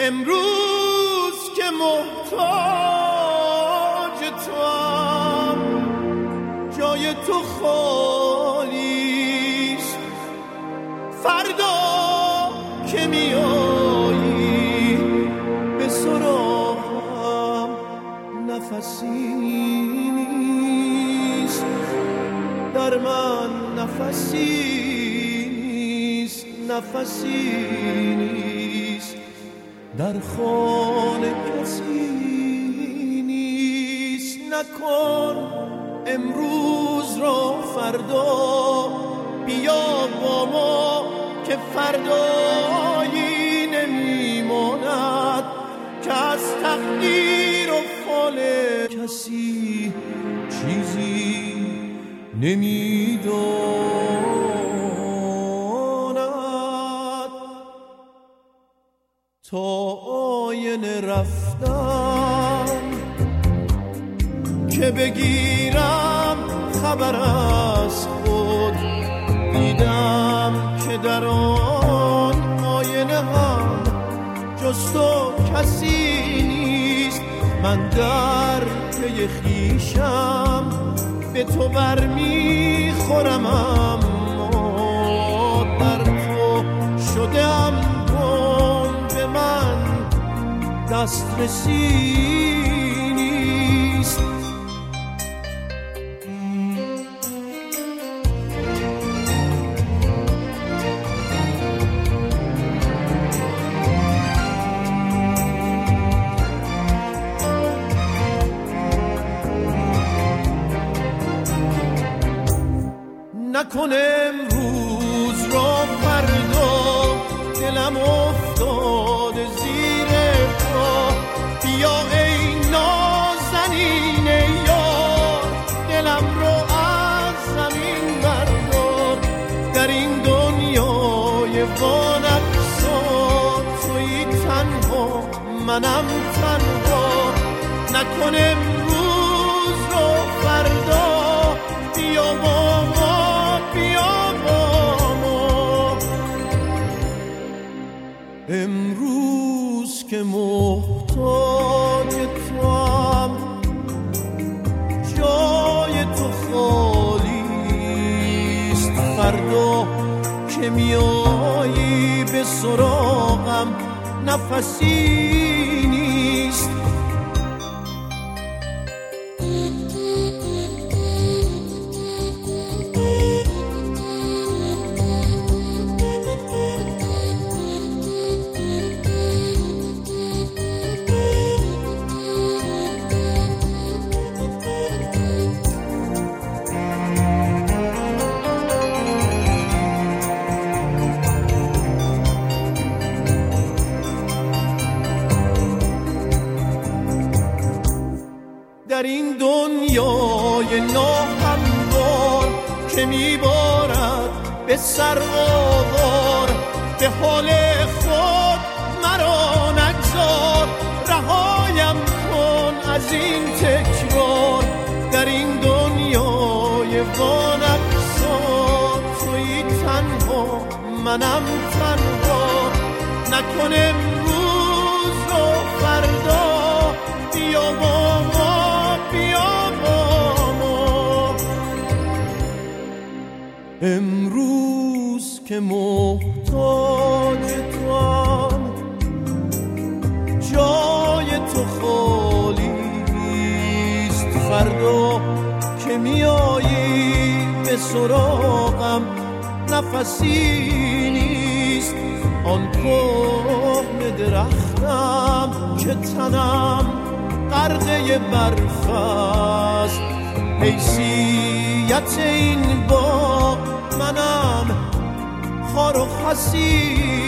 امروز که محتاج توام، جای تو خالیست. فردا که میایی به سراغم، نفسی نیست در من، نفسی نیست، نفسی نیست در خانه، کسی نیست. نکن امروز را فردا، بیا با ما که فردایی نمیماند که از تقدیر و فال کسی چیزی نمیداند. تا آینه رفتم که بگیرم خبر از خود، دیدم که در آن آینه هم جز تو کسی نیست. من در پی خویشم به تو برمیخورم، اما در تو شدم گم، به من دسترسی نیست. نکن امروز را فردا، دلم افتاده زیر پا. بیا ای نازنین یار، دلم رو از زمین بردار. در این دنیای وانقصا تویی تنها، منم تنها. نکن امروز را فردا، بیا با ما، بیا با ما. امروز که محتاج توام، جای تو خالیست. فردا که میایی به سراغم، نفسی نیست. در این دنیای ناهموار که میبارد به سر آوار، به حال خود مرا نگذار. رهایم کن از این تکرار، در این دنیای وانقصا تویی تنها، منم تنها. نکن امروز رو فردا، بیا با ما، بیا با ما. امروز که محتاج توام، جای تو خالیست. فردا که میایی به سراغم، نفسی نیست. آن کهنه درختم که تنم غرقه برف است، حیثیت این باغ منم خار و خسی